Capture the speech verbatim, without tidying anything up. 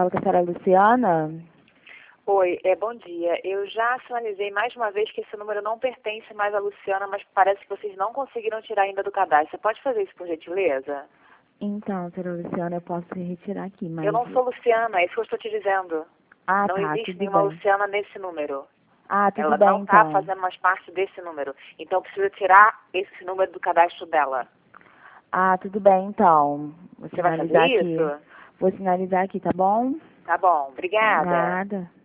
Fala com a senhora Luciana. Oi, é, bom dia. Eu já sinalizei mais uma vez que esse número não pertence mais à Luciana, mas parece que vocês não conseguiram tirar ainda do cadastro. Você pode fazer isso por gentileza? Então, senhora Luciana, eu posso retirar aqui, mas... Eu não sou Luciana, é isso que eu estou te dizendo. Ah, Não tá, existe tudo nenhuma bem. Luciana nesse número. Ah, tudo Ela bem, não está então. fazendo mais parte desse número. Então precisa tirar esse número do cadastro dela. Ah, tudo bem, então. Vou Você vai fazer sinalizar aqui. isso? Vou sinalizar aqui, tá bom? Tá bom, obrigada. Nada.